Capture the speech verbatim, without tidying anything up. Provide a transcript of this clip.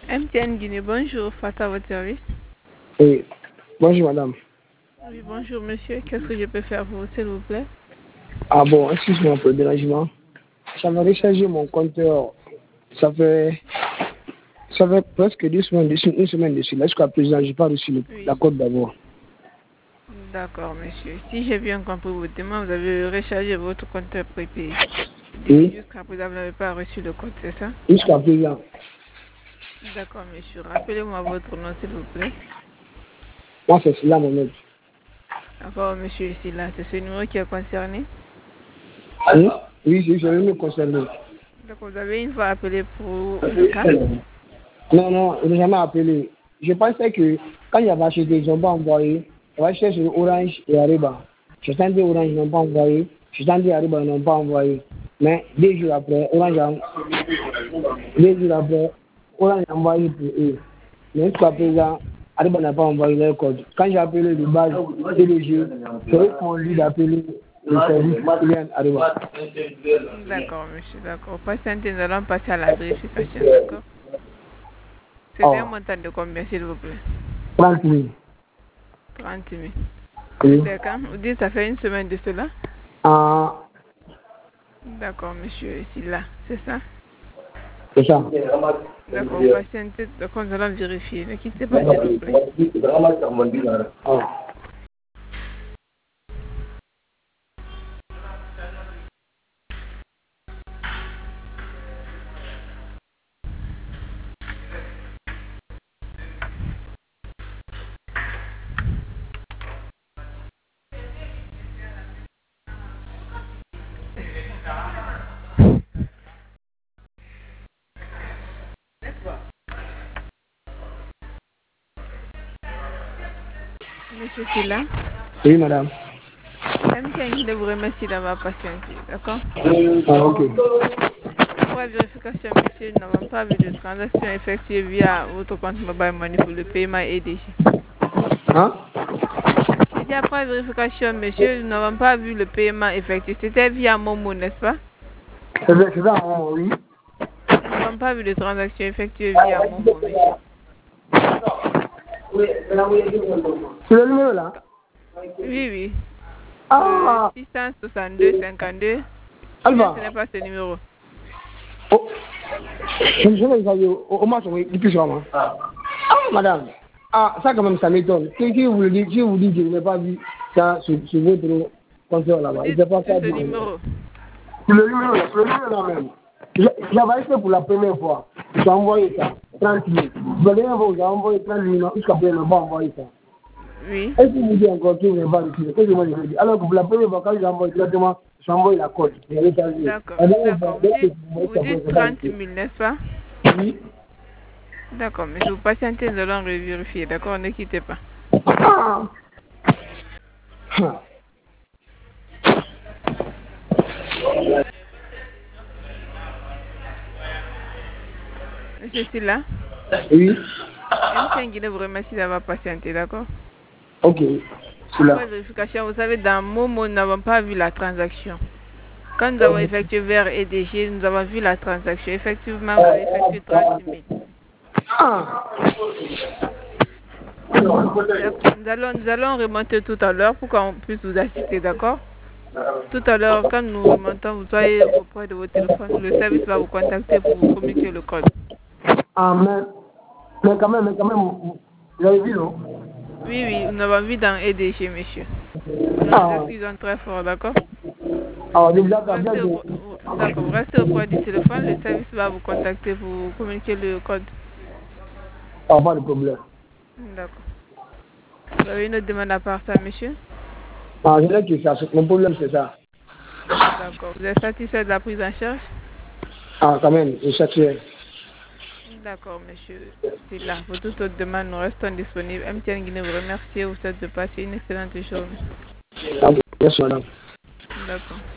M T N Guinée, bonjour, Fata à votre service. Oui, bonjour madame. Oui, bonjour monsieur, qu'est-ce que je peux faire pour vous, s'il vous plaît? Ah bon, excuse-moi pour le dérangement. J'avais rechargé mon compteur, ça fait, ça fait presque deux semaines dessus, une semaine dessus. Là, jusqu'à présent, je n'ai pas reçu le, Oui. la code d'abord. D'accord monsieur, si j'ai bien compris votre demande, vous avez rechargé votre compteur prépayé. Oui. Jusqu'à présent, vous n'avez pas reçu le code, c'est ça? Jusqu'à présent. D'accord monsieur, rappelez-moi votre nom, s'il vous plaît. Moi, c'est cela mon aide. D'accord monsieur, ici là, c'est ce numéro qui est concerné? Oui, oui, je suis le concerné. D'accord, vous avez une fois appelé pour le cas? Non, non, je n'ai jamais appelé. Je pensais que quand il y avait acheté, ils n'ont pas envoyé. J'avais acheté sur Orange et Ariba. Je sentais Orange, ils n'ont pas envoyé. Je sentais Ariba, ils n'ont pas envoyé. Mais deux jours après, Orange a, deux jours après, Orange a envoyé pour eux. Mais jusqu'à présent, Ariba n'a pas envoyé leur code. Quand j'ai appelé le base P D G, c'est eux qui m'ont dit d'appeler le service client Ariba. D'accord monsieur, d'accord. Patientez, nous allons passer à la vérification, d'accord? C'est Oh. un montant de combien, s'il vous plaît? trente mille. trente mille. Oui. C'est quand? Vous dites ça fait une semaine de cela? Ah, D'accord, monsieur, ici là, c'est ça? c'est ça. D'accord, patientez, d'accord, nous allons vérifier. Ne quittez pas, s'il vous plaît. Oh. Monsieur Silla, Oui, madame. M T N Guinée vous remercie d'avoir patienté, d'accord? Ah, ok. Pour la vérification, monsieur, nous n'avons pas vu de transaction effectuée via votre compte Mobile Money pour le paiement E D G. Hein? J'ai dit après la vérification, monsieur, nous n'avons pas vu le paiement effectué. C'était via Momo, n'est-ce pas? C'est ça, c'est ça, oh, oui. Nous n'avons pas vu de transaction effectuée via Momo, monsieur. C'est le numéro là? Oui, oui. Ah! Euh, six cent soixante-deux cinquante-deux. Alba! Ce n'est pas ce numéro. Oh! Je ne sais pas si au moins depuis ce moment. Ah, madame! Ah, ça quand même, ça m'étonne. Si si vous le dites, si vous dites que je n'ai pas vu ça sur, sur votre compteur là-bas, Vous je ne dites sais pas sur ça. ce numéro. C'est le numéro là, c'est le numéro là même. J'avais fait pour la première fois. J'ai envoyé ça, trente mille. La dernière fois, j'ai envoyé trente mille, jusqu'à présent, je n'ai pas envoyé ça. Oui. Est-ce que vous dites encore que vous n'avez pas reçu? Qu'est-ce que moi je veux dire? Alors que pour la première fois, quand j'ai envoyé directement, j'ai envoyé la code. D'accord, d'accord. Vous dites, vous dites trente mille, n'est-ce pas? Oui. D'accord, mais vous patientez, nous allons vérifier. D'accord, ne quittez pas. Ah. Monsieur Silla, Oui. M T N Guinée vous remercie d'avoir patienté, d'accord? Ok. Pour la vérification, vous savez, dans Momo, nous n'avons pas vu la transaction. Quand nous avons effectué vers E D G, nous avons vu la transaction. Effectivement, vous avez effectué trente mille. Ah. Nous allons, nous allons remonter tout à l'heure pour qu'on puisse vous assister, d'accord? Tout à l'heure, quand nous remontons, vous soyez auprès de votre téléphone. Le service va vous contacter pour vous communiquer le code. Ah, mais, mais quand même, mais quand même, vous avez vu, non? Oui, oui, nous avons vu dans E D G, monsieur. Nous Ah. nous excusons très fort, d'accord? Ah, déjà, Restez au- D'accord, vous restez auprès du téléphone. Le service va vous contacter pour vous communiquer le code. Ah, pas de problème. D'accord. Vous avez une autre demande à part ça, monsieur? Ah, je sais que ça, mon problème, c'est ça. D'accord. Vous êtes satisfait de la prise en charge? Ah, quand même, je sais que D'accord, monsieur. C'est là. Pour toute autre demande, nous restons disponibles. M T N Guinée vous remercie. Vous souhaite de passer une excellente journée. merci, madame. D'accord.